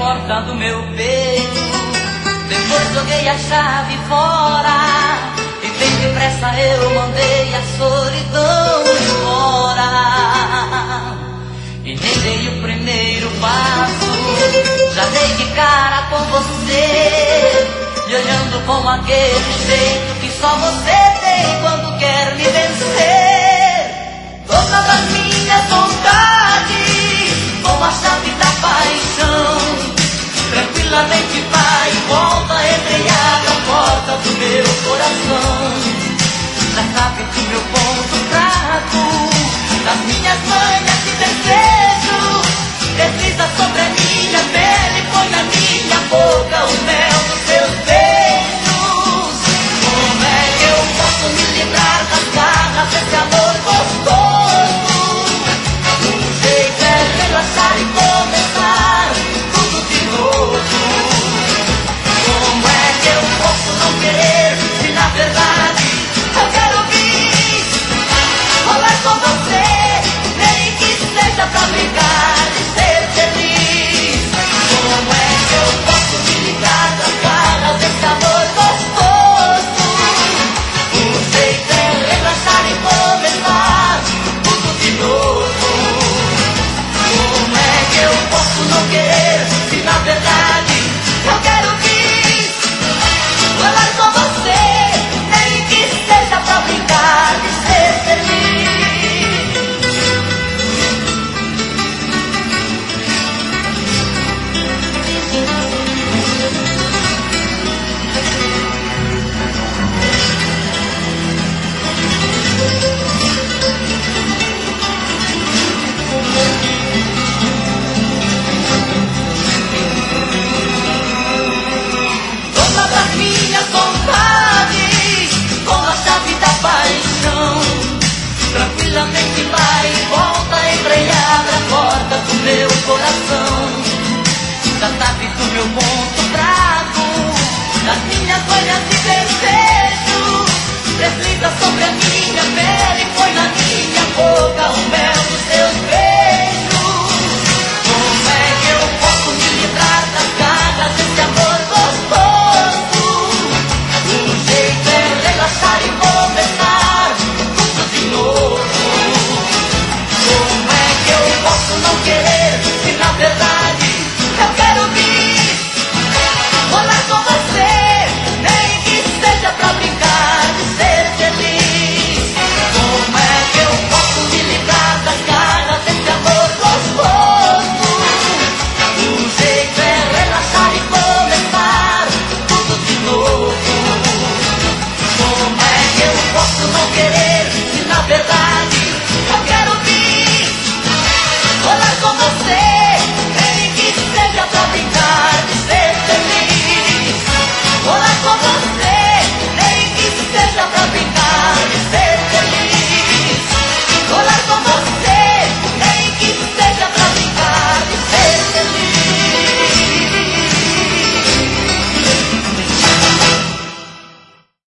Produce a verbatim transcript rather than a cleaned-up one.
porta do meu peito. Depois joguei a chave fora e bem depressa eu mandei a solidão embora. E nem dei o primeiro passo, já dei de cara com você, e olhando com aquele jeito que só você tem quando quer me vencer. Dona das minhas vontades, como a chave da paixão, tranquilamente vai e volta, entreabre a porta do meu coração. Já sabe que o meu ponto fraco, das minhas manhas de desejo, desliza sobre a minha pele, põe na minha boca o mel dos seus beijos. Como é que eu posso me livrar das garras desse amor gostoso? O jeito é relaxar e começar tudo de novo. Como é que eu posso não querer, se na verdade eu quero vir rolar com você, nem que seja pra brincar e ser feliz? Como é que eu posso me livrar das garras desse amor gostoso? O jeito é relaxar e começar tudo de novo. Como é que eu posso não querer, se na verdade eu quero vir rolar com você, nem que seja pra brincar e ser feliz? Dona das minhas vontades, com a chave da paixão, tranquilamente vai e volta, entra e abre a porta do meu coração. Já sabe do meu bom